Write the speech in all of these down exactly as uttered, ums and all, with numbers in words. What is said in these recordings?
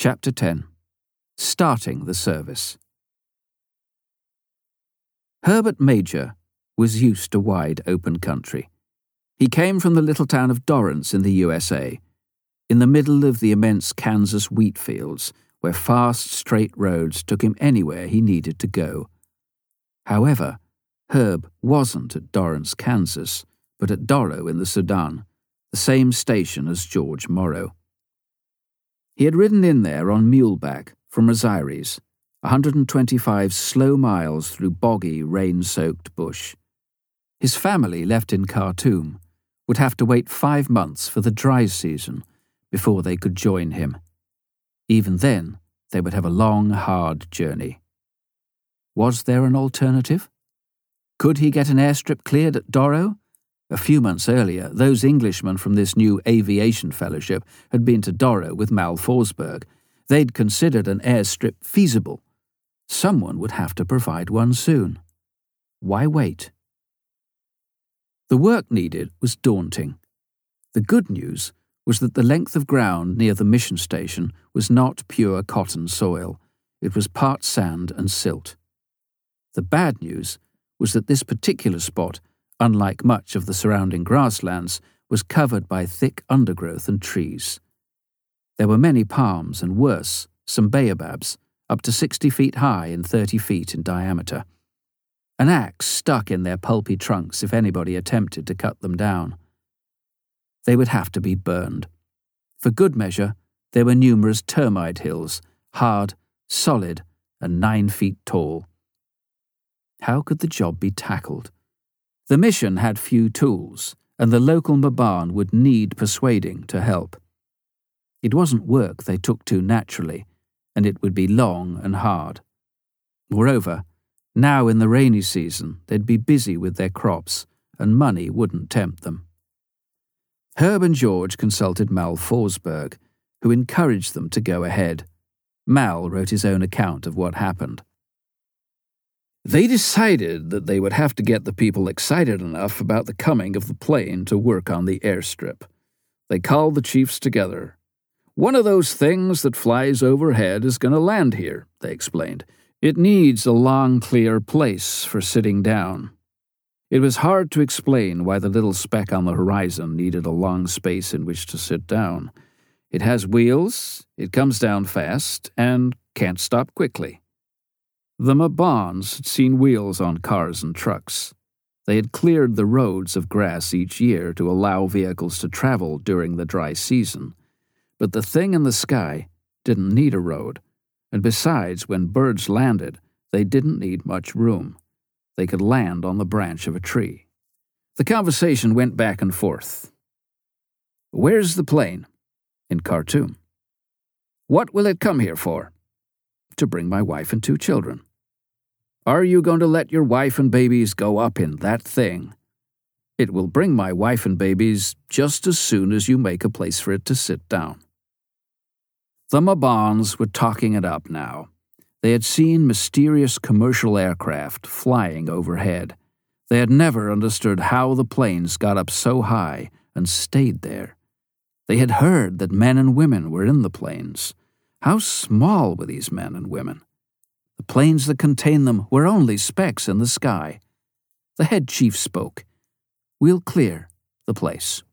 Chapter ten. Starting the Service. Herbert Major was used to wide open country. He came from the little town of Dorrance in the U S A, in the middle of the immense Kansas wheat fields, where fast, straight roads took him anywhere he needed to go. However, Herb wasn't at Dorrance, Kansas, but at Dorrow in the Sudan, the same station as George Morrow. He had ridden in there on muleback from Rosiries, one hundred twenty-five slow miles through boggy, rain-soaked bush. His family, left in Khartoum, would have to wait five months for the dry season before they could join him. Even then, they would have a long, hard journey. Was there an alternative? Could he get an airstrip cleared at Dorrow? A few months earlier, those Englishmen from this new aviation fellowship had been to Dorrow with Mal Forsberg. They'd considered an airstrip feasible. Someone would have to provide one soon. Why wait? The work needed was daunting. The good news was that the length of ground near the mission station was not pure cotton soil. It was part sand and silt. The bad news was that this particular spot, unlike much of the surrounding grasslands, was covered by thick undergrowth and trees. There were many palms and, worse, some baobabs, up to sixty feet high and thirty feet in diameter. An axe stuck in their pulpy trunks if anybody attempted to cut them down. They would have to be burned. For good measure, there were numerous termite hills, hard, solid, and nine feet tall. How could the job be tackled? The mission had few tools, and the local Maban would need persuading to help. It wasn't work they took to naturally, and it would be long and hard. Moreover, now in the rainy season, they'd be busy with their crops, and money wouldn't tempt them. Herb and George consulted Mal Forsberg, who encouraged them to go ahead. Mal wrote his own account of what happened. They decided that they would have to get the people excited enough about the coming of the plane to work on the airstrip. They called the chiefs together. One of those things that flies overhead is going to land here, they explained. It needs a long, clear place for sitting down. It was hard to explain why the little speck on the horizon needed a long space in which to sit down. It has wheels, it comes down fast, and can't stop quickly. The Mabans had seen wheels on cars and trucks. They had cleared the roads of grass each year to allow vehicles to travel during the dry season. But the thing in the sky didn't need a road, and besides, when birds landed, they didn't need much room. They could land on the branch of a tree. The conversation went back and forth. Where's the plane? In Khartoum. What will it come here for? To bring my wife and two children. Are you going to let your wife and babies go up in that thing? It will bring my wife and babies just as soon as you make a place for it to sit down. The Mabans were talking it up now. They had seen mysterious commercial aircraft flying overhead. They had never understood how the planes got up so high and stayed there. They had heard that men and women were in the planes. How small were these men and women? The planes that contained them were only specks in the sky. The head chief spoke. We'll clear the place.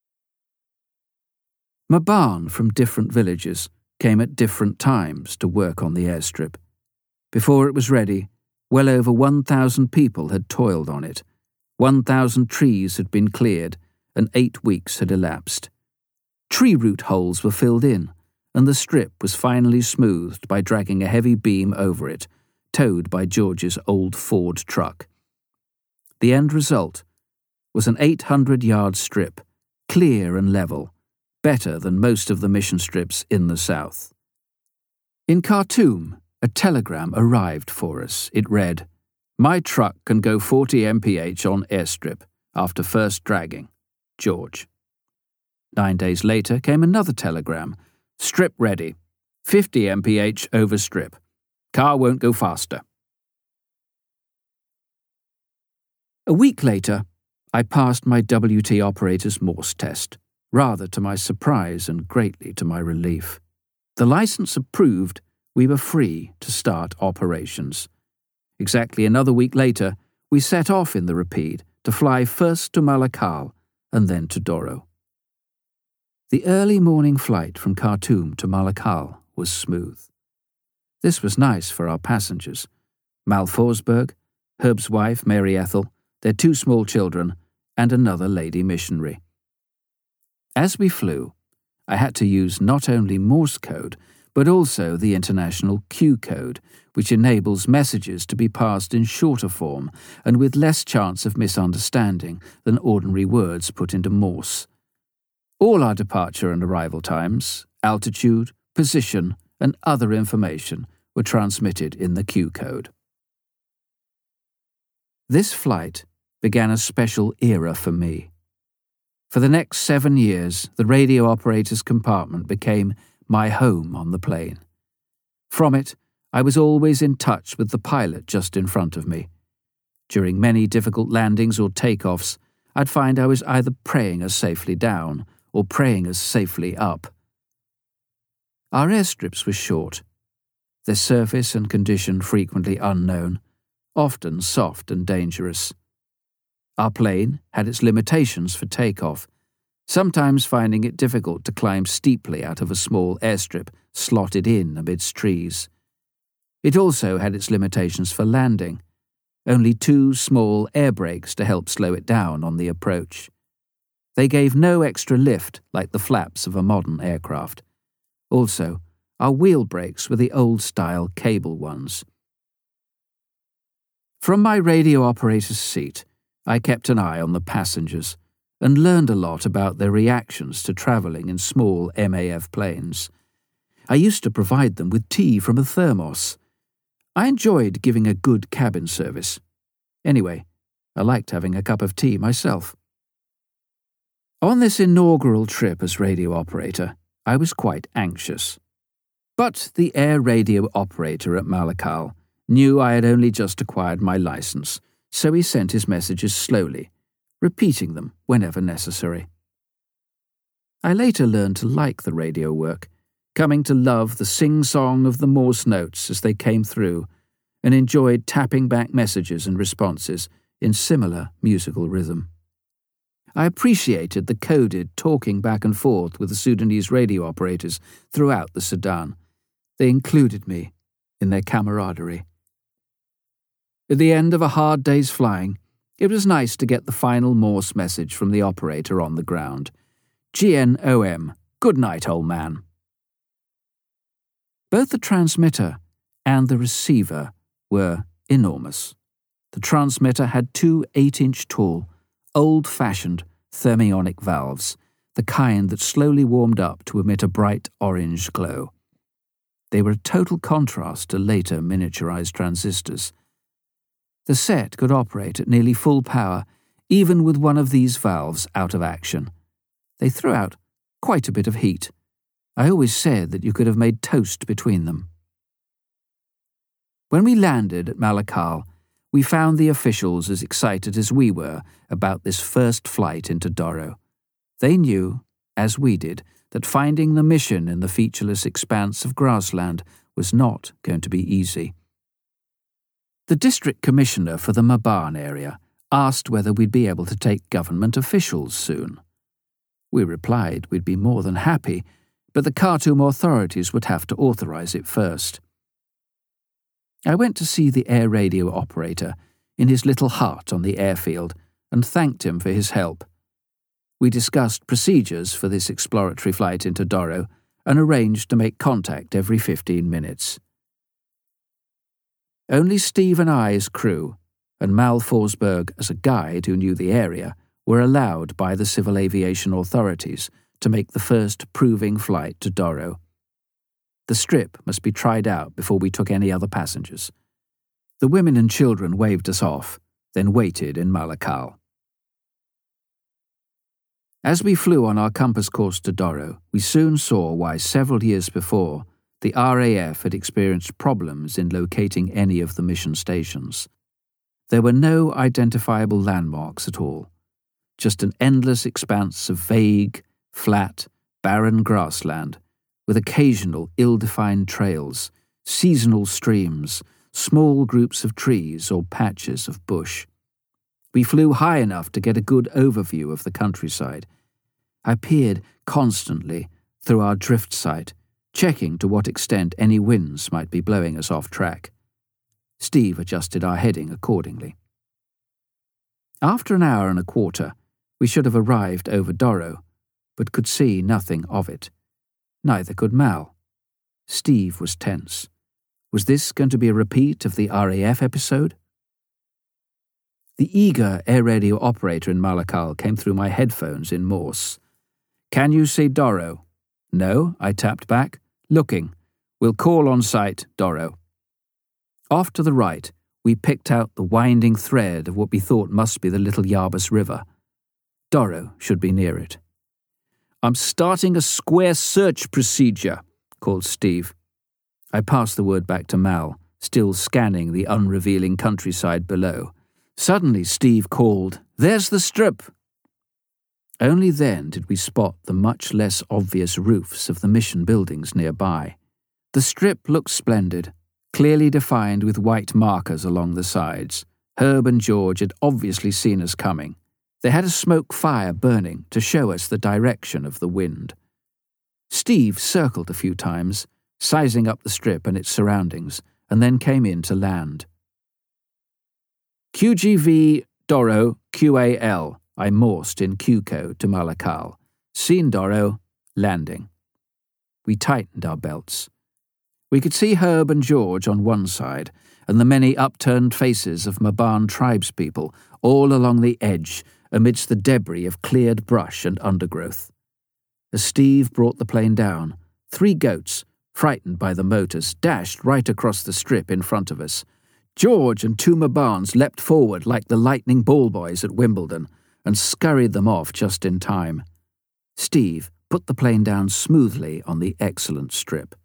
Maban from different villages came at different times to work on the airstrip. Before it was ready, well over one thousand people had toiled on it. one thousand trees had been cleared, and eight weeks had elapsed. Tree root holes were filled in, and the strip was finally smoothed by dragging a heavy beam over it, towed by George's old Ford truck. The end result was an eight hundred yard strip, clear and level, better than most of the mission strips in the south. In Khartoum, a telegram arrived for us. It read, My truck can go forty M P H on airstrip after first dragging. George. Nine days later came another telegram. Strip ready. fifty M P H over strip. Car won't go faster. A week later, I passed my W T operator's Morse test, rather to my surprise and greatly to my relief. The license approved, we were free to start operations. Exactly another week later, we set off in the Rapide to fly first to Malakal and then to Doro. The early morning flight from Khartoum to Malakal was smooth. This was nice for our passengers, Mal Forsberg, Herb's wife Mary Ethel, their two small children, and another lady missionary. As we flew, I had to use not only Morse code, but also the International Q code, which enables messages to be passed in shorter form and with less chance of misunderstanding than ordinary words put into Morse. All our departure and arrival times, altitude, position, and other information were transmitted in the Q code. This flight began a special era for me. For the next seven years, the radio operator's compartment became my home on the plane. From it, I was always in touch with the pilot just in front of me. During many difficult landings or takeoffs, I'd find I was either praying us safely down or praying us safely up. Our airstrips were short, their surface and condition frequently unknown, often soft and dangerous. Our plane had its limitations for takeoff, sometimes finding it difficult to climb steeply out of a small airstrip slotted in amidst trees. It also had its limitations for landing, only two small air brakes to help slow it down on the approach. They gave no extra lift like the flaps of a modern aircraft. Also, our wheel brakes were the old-style cable ones. From my radio operator's seat, I kept an eye on the passengers and learned a lot about their reactions to travelling in small M A F planes. I used to provide them with tea from a thermos. I enjoyed giving a good cabin service. Anyway, I liked having a cup of tea myself. On this inaugural trip as radio operator, I was quite anxious. But the air radio operator at Malakal knew I had only just acquired my license, so he sent his messages slowly, repeating them whenever necessary. I later learned to like the radio work, coming to love the sing-song of the Morse notes as they came through, and enjoyed tapping back messages and responses in similar musical rhythm. I appreciated the coded talking back and forth with the Sudanese radio operators throughout the Sudan. They included me in their camaraderie. At the end of a hard day's flying, it was nice to get the final Morse message from the operator on the ground. G N O M, good night, old man. Both the transmitter and the receiver were enormous. The transmitter had two eight-inch tall, old-fashioned thermionic valves, the kind that slowly warmed up to emit a bright orange glow. They were a total contrast to later miniaturized transistors. The set could operate at nearly full power, even with one of these valves out of action. They threw out quite a bit of heat. I always said that you could have made toast between them. When we landed at Malakal, we found the officials as excited as we were about this first flight into Doro. They knew, as we did, that finding the mission in the featureless expanse of grassland was not going to be easy. The district commissioner for the Maban area asked whether we'd be able to take government officials soon. We replied we'd be more than happy, but the Khartoum authorities would have to authorize it first. I went to see the air radio operator in his little hut on the airfield and thanked him for his help. We discussed procedures for this exploratory flight into Doro and arranged to make contact every fifteen minutes. Only Steve and I as crew, and Mal Forsberg as a guide who knew the area, were allowed by the civil aviation authorities to make the first proving flight to Doro. The strip must be tried out before we took any other passengers. The women and children waved us off, then waited in Malakal. As we flew on our compass course to Doro, we soon saw why several years before the R A F had experienced problems in locating any of the mission stations. There were no identifiable landmarks at all, just an endless expanse of vague, flat, barren grassland with occasional ill-defined trails, seasonal streams, small groups of trees or patches of bush. We flew high enough to get a good overview of the countryside. I peered constantly through our drift sight, checking to what extent any winds might be blowing us off track. Steve adjusted our heading accordingly. After an hour and a quarter, we should have arrived over Doro, but could see nothing of it. Neither could Mal. Steve was tense. Was this going to be a repeat of the R A F episode? The eager air radio operator in Malakal came through my headphones in Morse. "Can you see Doro?" "No," I tapped back. "Looking. We'll call on sight, Doro." Off to the right, we picked out the winding thread of what we thought must be the Little Yabus River. Doro should be near it. "I'm starting a square search procedure," called Steve. I passed the word back to Mal, still scanning the unrevealing countryside below. Suddenly Steve called, "There's the strip!" Only then did we spot the much less obvious roofs of the mission buildings nearby. The strip looked splendid, clearly defined with white markers along the sides. Herb and George had obviously seen us coming. They had a smoke fire burning to show us the direction of the wind. Steve circled a few times, sizing up the strip and its surroundings, and then came in to land. Q G V Doro Q A L, I morsed in Q code to Malakal. Seen Doro, landing. We tightened our belts. We could see Herb and George on one side, and the many upturned faces of Maban tribespeople all along the edge amidst the debris of cleared brush and undergrowth. As Steve brought the plane down, three goats, frightened by the motors, dashed right across the strip in front of us. George and two Mabans leapt forward like the lightning ball boys at Wimbledon and scurried them off just in time. Steve put the plane down smoothly on the excellent strip.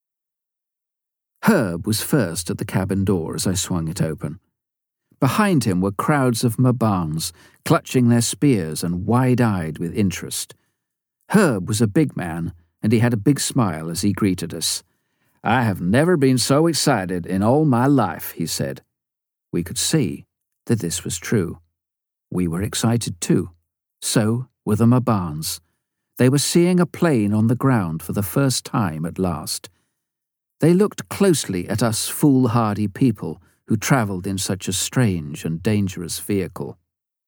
Herb was first at the cabin door as I swung it open. Behind him were crowds of Mabans, clutching their spears and wide-eyed with interest. Herb was a big man, and he had a big smile as he greeted us. "I have never been so excited in all my life," he said. We could see that this was true. We were excited too. So were the Mabans. They were seeing a plane on the ground for the first time at last. They looked closely at us foolhardy people who travelled in such a strange and dangerous vehicle.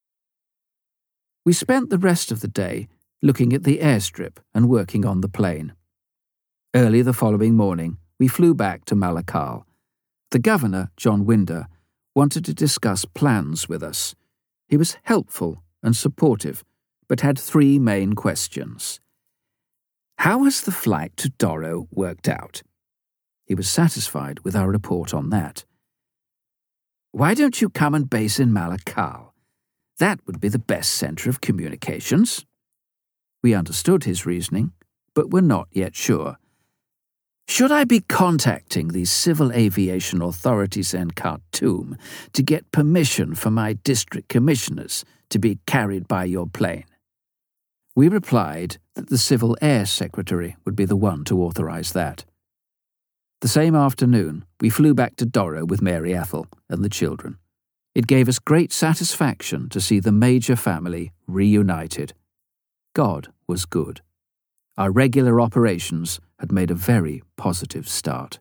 We spent the rest of the day looking at the airstrip and working on the plane. Early the following morning, we flew back to Malakal. The governor, John Winder, wanted to discuss plans with us. He was helpful and supportive, but had three main questions. How has the flight to Doro worked out? He was satisfied with our report on that. Why don't you come and base in Malakal? That would be the best centre of communications. We understood his reasoning, but were not yet sure. Should I be contacting the civil aviation authorities in Khartoum to get permission for my district commissioners to be carried by your plane? We replied that the Civil Air Secretary would be the one to authorise that. The same afternoon, we flew back to Doro with Mary Ethel and the children. It gave us great satisfaction to see the Major family reunited. God was good. Our regular operations had made a very positive start.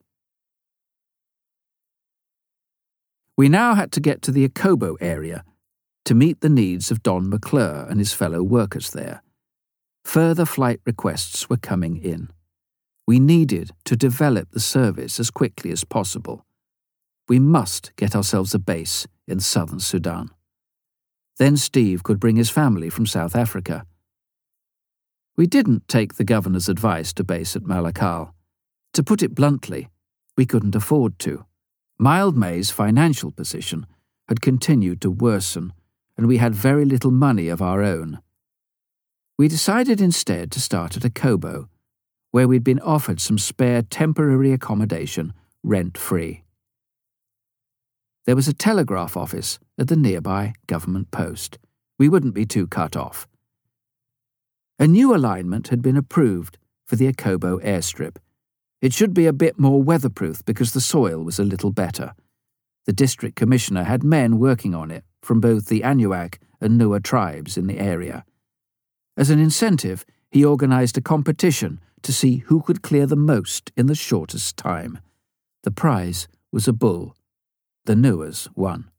We now had to get to the Akobo area to meet the needs of Don McClure and his fellow workers there. Further flight requests were coming in. We needed to develop the service as quickly as possible. We must get ourselves a base in southern Sudan. Then Steve could bring his family from South Africa. We didn't take the governor's advice to base at Malakal. To put it bluntly, we couldn't afford to. Mildmay's financial position had continued to worsen, and we had very little money of our own. We decided instead to start at Akobo, where we'd been offered some spare temporary accommodation, rent-free. There was a telegraph office at the nearby government post. We wouldn't be too cut off. A new alignment had been approved for the Akobo airstrip. It should be a bit more weatherproof because the soil was a little better. The district commissioner had men working on it from both the Anuak and Nua tribes in the area. As an incentive, he organized a competition to see who could clear the most in the shortest time. The prize was a bull. The Nuas won.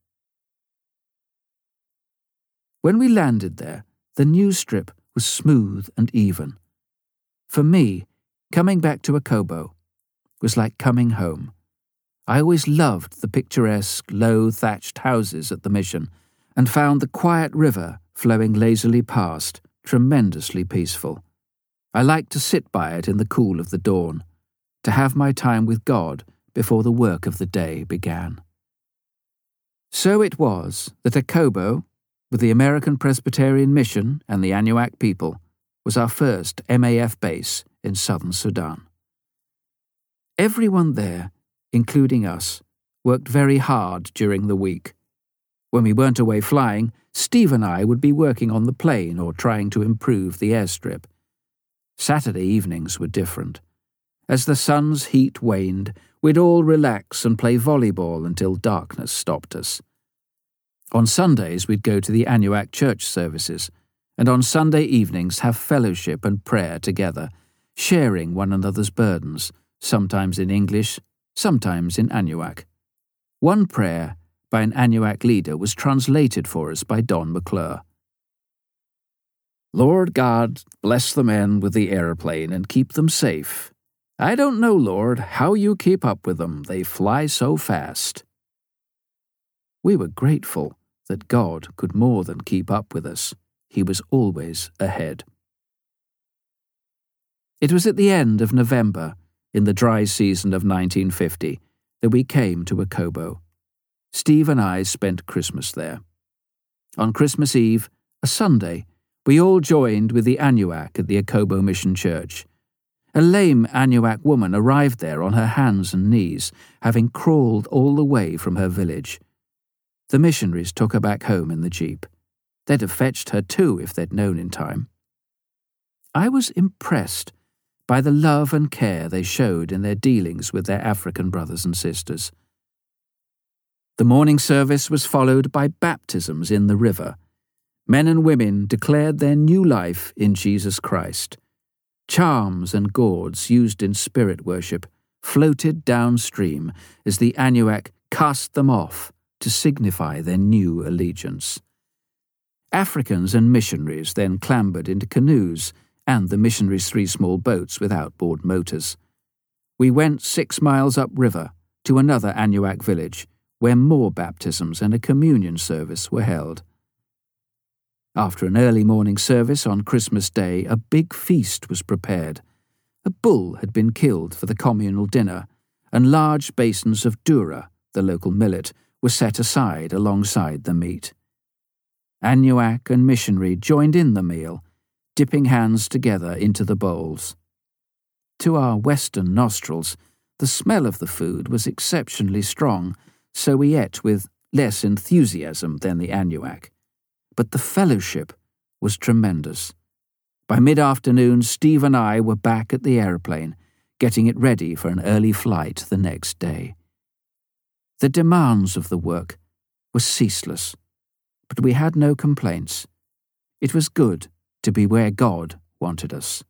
When we landed there, the new strip was smooth and even. For me, coming back to Akobo was like coming home. I always loved the picturesque, low thatched houses at the mission and found the quiet river flowing lazily past tremendously peaceful. I liked to sit by it in the cool of the dawn, to have my time with God before the work of the day began. So it was that Akobo, with the American Presbyterian Mission and the Anuak people, was our first M A F base in southern Sudan. Everyone there, including us, worked very hard during the week. When we weren't away flying, Steve and I would be working on the plane or trying to improve the airstrip. Saturday evenings were different. As the sun's heat waned, we'd all relax and play volleyball until darkness stopped us. On Sundays we'd go to the Anuak church services, and on Sunday evenings have fellowship and prayer together, sharing one another's burdens, sometimes in English, sometimes in Anuak. One prayer by an Anuak leader was translated for us by Don McClure. Lord God, bless the men with the airplane and keep them safe. I don't know, Lord, how you keep up with them. They fly so fast. We were grateful that God could more than keep up with us. He was always ahead. It was at the end of November, in the dry season of nineteen fifty, that we came to Akobo. Steve and I spent Christmas there. On Christmas Eve, a Sunday, we all joined with the Anuak at the Akobo Mission Church. A lame Anuak woman arrived there on her hands and knees, having crawled all the way from her village. The missionaries took her back home in the jeep. They'd have fetched her too if they'd known in time. I was impressed by the love and care they showed in their dealings with their African brothers and sisters. The morning service was followed by baptisms in the river. Men and women declared their new life in Jesus Christ. Charms and gourds used in spirit worship floated downstream as the Anuak cast them off to signify their new allegiance. Africans and missionaries then clambered into canoes and the missionaries' three small boats with outboard motors. We went six miles upriver to another Anuak village, where more baptisms and a communion service were held. After an early morning service on Christmas Day, a big feast was prepared. A bull had been killed for the communal dinner, and large basins of dura, the local millet, were set aside alongside the meat. Anuak and missionary joined in the meal, dipping hands together into the bowls. To our Western nostrils, the smell of the food was exceptionally strong, so we ate with less enthusiasm than the Anuak. But the fellowship was tremendous. By mid-afternoon, Steve and I were back at the airplane, getting it ready for an early flight the next day. The demands of the work were ceaseless, but we had no complaints. It was good to be where God wanted us.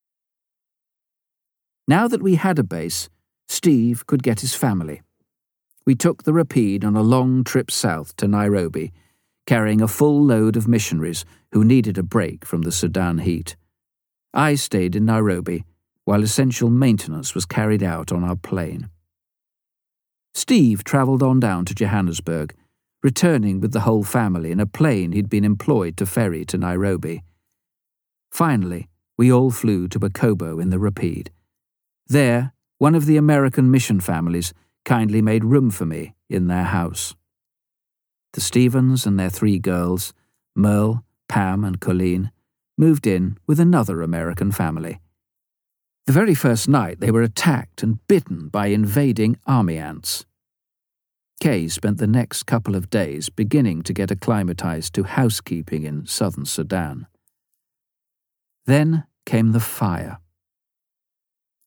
Now that we had a base, Steve could get his family. We took the Rapide on a long trip south to Nairobi, carrying a full load of missionaries who needed a break from the Sudan heat. I stayed in Nairobi while essential maintenance was carried out on our plane. Steve travelled on down to Johannesburg, returning with the whole family in a plane he'd been employed to ferry to Nairobi. Finally, we all flew to Akobo in the Rapide. There, one of the American mission families kindly made room for me in their house. The Stevens and their three girls, Merle, Pam and Colleen, moved in with another American family. The very first night they were attacked and bitten by invading army ants. Kay spent the next couple of days beginning to get acclimatized to housekeeping in southern Sudan. Then came the fire.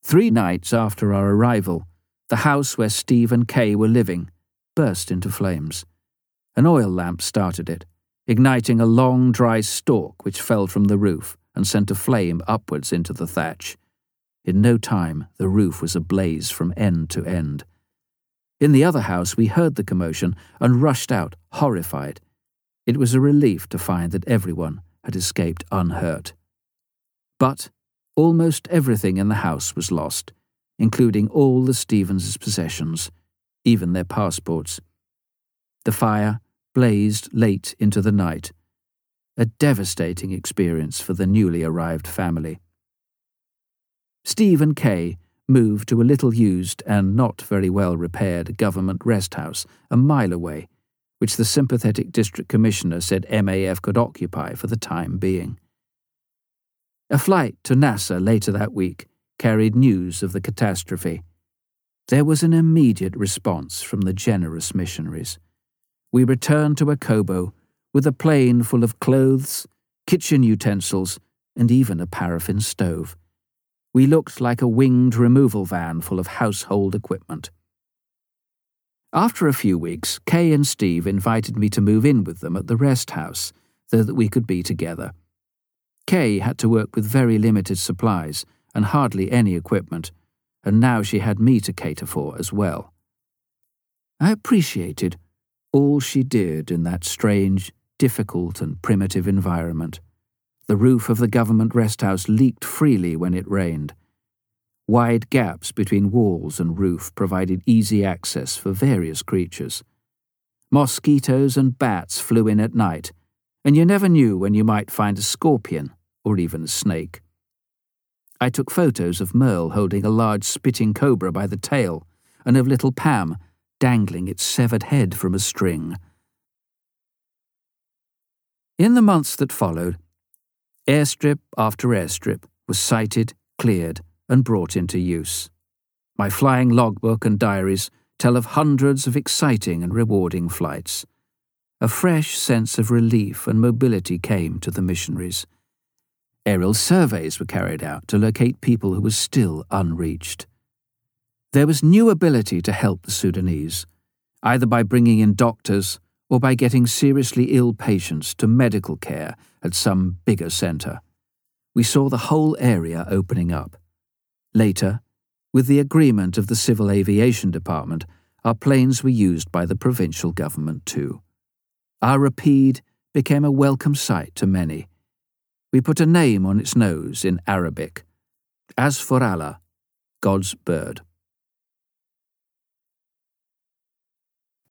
Three nights after our arrival, the house where Steve and Kay were living burst into flames. An oil lamp started it, igniting a long, dry stalk which fell from the roof and sent a flame upwards into the thatch. In no time, the roof was ablaze from end to end. In the other house, we heard the commotion and rushed out, horrified. It was a relief to find that everyone had escaped unhurt. But almost everything in the house was lost, including all the Stevens' possessions, even their passports. The fire blazed late into the night, a devastating experience for the newly arrived family. Steve and Kay moved to a little-used and not very well-repaired government rest house a mile away, which the sympathetic district commissioner said M A F could occupy for the time being. A flight to NASA later that week carried news of the catastrophe. There was an immediate response from the generous missionaries. We returned to Akobo with a plane full of clothes, kitchen utensils, and even a paraffin stove. We looked like a winged removal van full of household equipment. After a few weeks, Kay and Steve invited me to move in with them at the rest house so that we could be together. Kay had to work with very limited supplies and hardly any equipment, and now she had me to cater for as well. I appreciated all she did in that strange, difficult and primitive environment. The roof of the government rest house leaked freely when it rained. Wide gaps between walls and roof provided easy access for various creatures. Mosquitoes and bats flew in at night, and you never knew when you might find a scorpion or even a snake. I took photos of Merle holding a large spitting cobra by the tail and of little Pam dangling its severed head from a string. In the months that followed, airstrip after airstrip was sighted, cleared, and brought into use. My flying logbook and diaries tell of hundreds of exciting and rewarding flights. A fresh sense of relief and mobility came to the missionaries. Aerial surveys were carried out to locate people who were still unreached. There was new ability to help the Sudanese, either by bringing in doctors or by getting seriously ill patients to medical care at some bigger centre. We saw the whole area opening up. Later, with the agreement of the Civil Aviation Department, our planes were used by the provincial government too. Our Rapide became a welcome sight to many. We put a name on its nose in Arabic. As for Allah, God's bird.